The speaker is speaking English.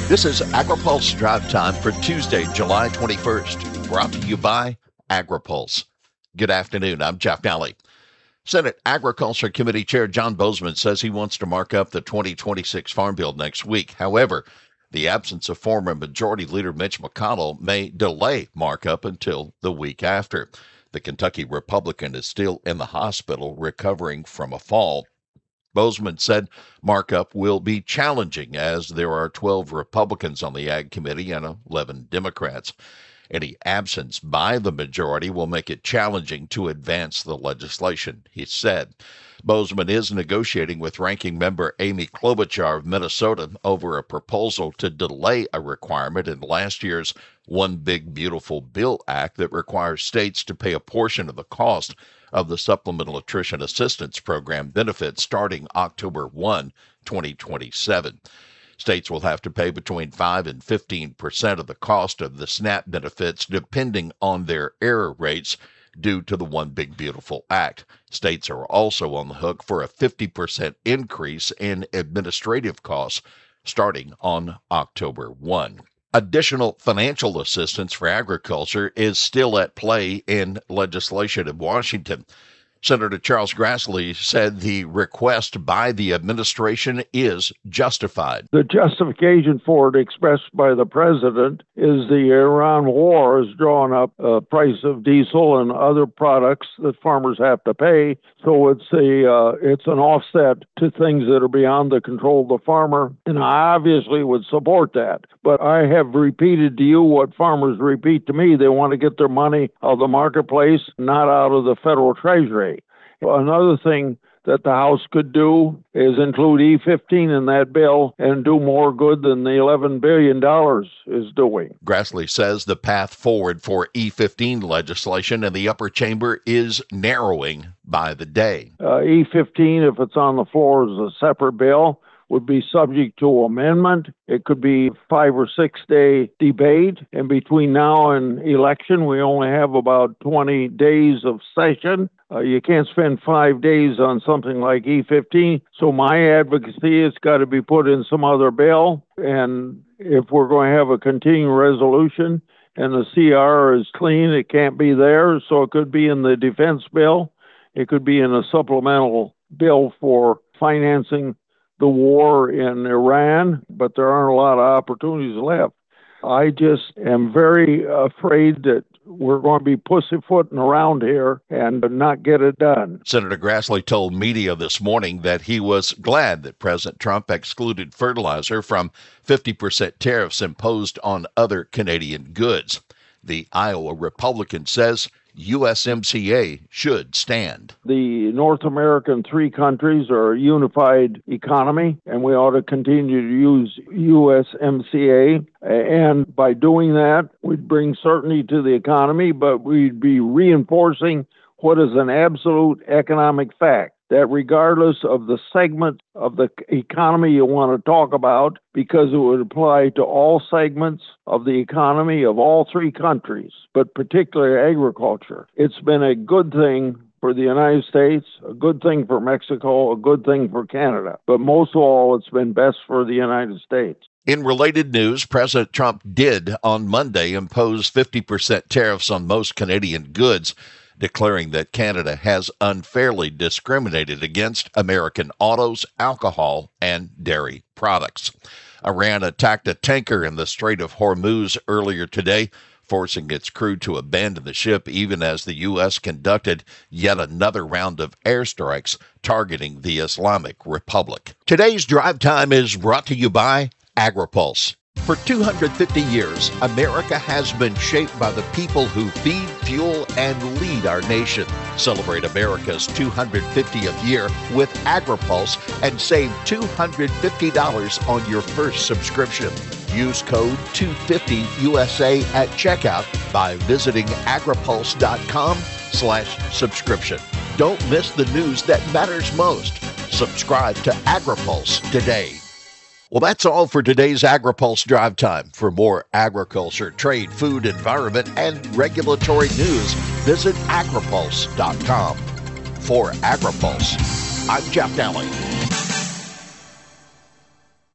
This is AgriPulse Drive Time for Tuesday, July 21st, brought to you by AgriPulse. Good afternoon, I'm Jeff Daly. Senate Agriculture Committee Chair John Boozman says he wants to mark up the 2026 Farm Bill next week. However, the absence of former Majority Leader Mitch McConnell may delay markup until the week after. The Kentucky Republican is still in the hospital recovering from a fall. Boozman said markup will be challenging as there are 12 Republicans on the Ag Committee and 11 Democrats. Any absence by the majority will make it challenging to advance the legislation, he said. Boozman is negotiating with Ranking Member Amy Klobuchar of Minnesota over a proposal to delay a requirement in last year's One Big Beautiful Bill Act that requires states to pay a portion of the cost of the Supplemental Nutrition Assistance Program benefits starting October 1, 2027. States will have to pay between 5 and 15% of the cost of the SNAP benefits depending on their error rates due to the One Big Beautiful Act. States are also on the hook for a 50% increase in administrative costs starting on October 1. Additional financial assistance for agriculture is still at play in legislation in Washington. Senator Charles Grassley said the request by the administration is justified. The justification for it expressed by the president is the Iran war has drawn up a price of diesel and other products that farmers have to pay. So it's an offset to things that are beyond the control of the farmer. And I obviously would support that. But I have repeated to you what farmers repeat to me. They want to get their money out of the marketplace, not out of the federal treasury. Another thing that the House could do is include E15 in that bill and do more good than the $11 billion is doing. Grassley says the path forward for E15 legislation in the upper chamber is narrowing by the day. E15, if it's on the floor as a separate bill, would be subject to amendment. It could be 5 or 6 day debate. And between now and election, we only have about 20 days of session. You can't spend 5 days on something like E15. So my advocacy has got to be put in some other bill. And if we're going to have a continuing resolution and the CR is clean, it can't be there. So it could be in the defense bill. It could be in a supplemental bill for financing the war in Iran, but there aren't a lot of opportunities left. I just am very afraid that we're going to be pussyfooting around here and not get it done. Senator Grassley told media this morning that he was glad that President Trump excluded fertilizer from 50% tariffs imposed on other Canadian goods. The Iowa Republican says USMCA should stand. The North American three countries are a unified economy, and we ought to continue to use USMCA. And by doing that, we'd bring certainty to the economy, but we'd be reinforcing what is an absolute economic fact, that regardless of the segment of the economy you want to talk about, because it would apply to all segments of the economy of all three countries, but particularly agriculture. It's been a good thing for the United States, a good thing for Mexico, a good thing for Canada. But most of all, it's been best for the United States. In related news, President Trump did on Monday impose 50% tariffs on most Canadian goods, declaring that Canada has unfairly discriminated against American autos, alcohol, and dairy products. Iran attacked a tanker in the Strait of Hormuz earlier today, forcing its crew to abandon the ship even as the U.S. conducted yet another round of airstrikes targeting the Islamic Republic. Today's Drive Time is brought to you by AgriPulse. For 250 years, America has been shaped by the people who feed, fuel, and lead our nation. Celebrate America's 250th year with AgriPulse and save $250 on your first subscription. Use code 250USA at checkout by visiting agripulse.com/subscription. Don't miss the news that matters most. Subscribe to AgriPulse today. Well, that's all for today's AgriPulse Drive Time. For more agriculture, trade, food, environment, and regulatory news, visit agripulse.com. For AgriPulse, I'm Jeff Daly.